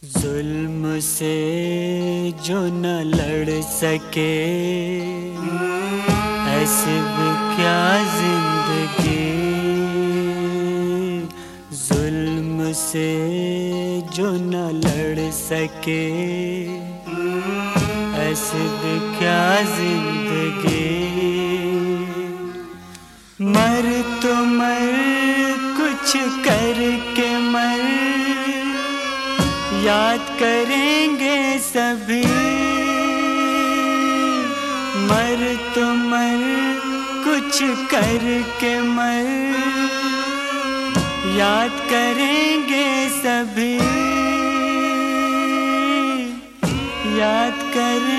जुल्म से जो न लड़ सके ऐसी भी क्या जिंदगी। जुल्म से जो न लड़ सके ऐसी भी क्या जिंदगी। मर तो मर कुछ करके मर, याद करेंगे सभी। मर तो मर कुछ करके मर, याद करेंगे सभी। याद करें